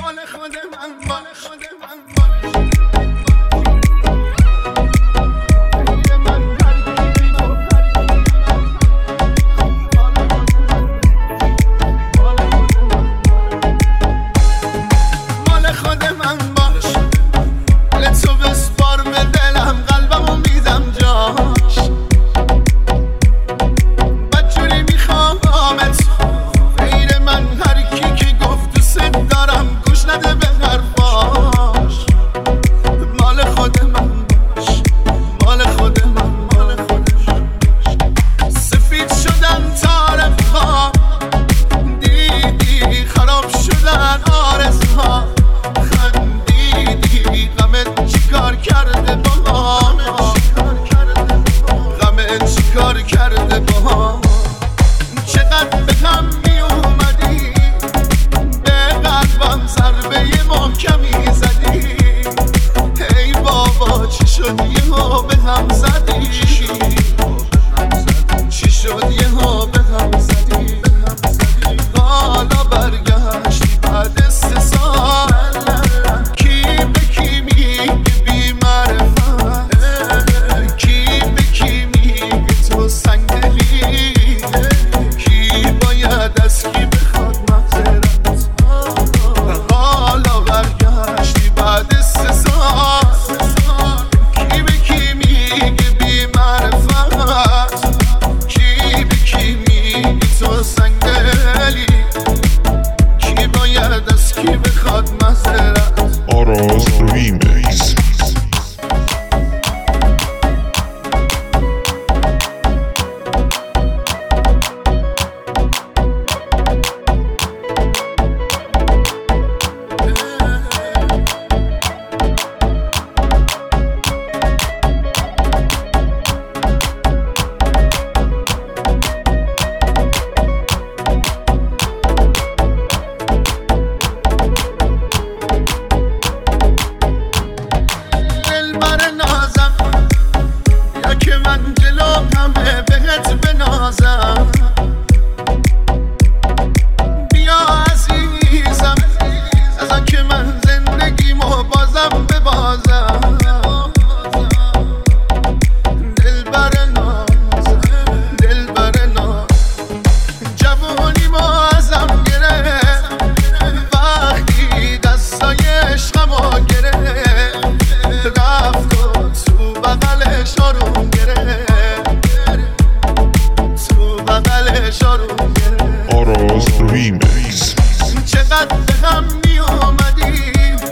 چقدر به هم می اومدی،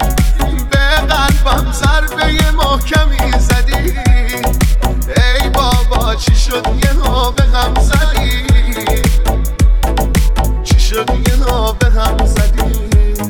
به قلبم ضربه محکمی زدی. ای بابا چی شد یهو به هم زدی، چی شد یهو به هم زدی.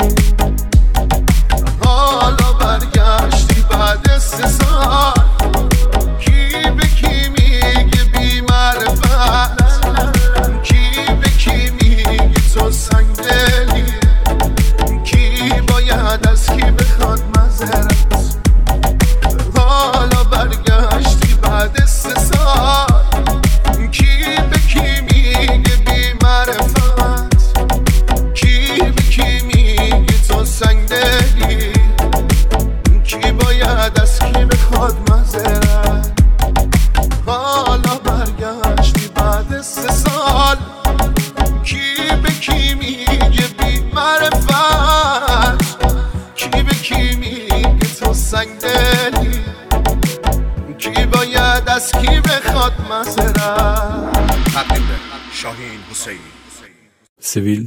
حالا برگشتی بعد 3 سال، کی به کی میگه بی معرفت، کی به کی میگه تو سنگ دلی، کی باید از کی بخواد معذرت. حالا برگشتی بعد 3 سال، کی به کی میگه بی معرفت، کی به کی میگه تو سنگ دلی، کی باید از کی بخواد معذرت. حالا برگشتی بعد 3 سال، کی به کی میگه بی معرفت، کی به کی میگه تو سنگ دلی، کی باید از کی بخواد معذرت. تقدیم به شاهین حسینی.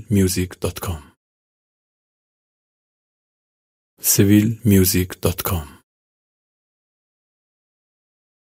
civilmusic.com civilmusic.com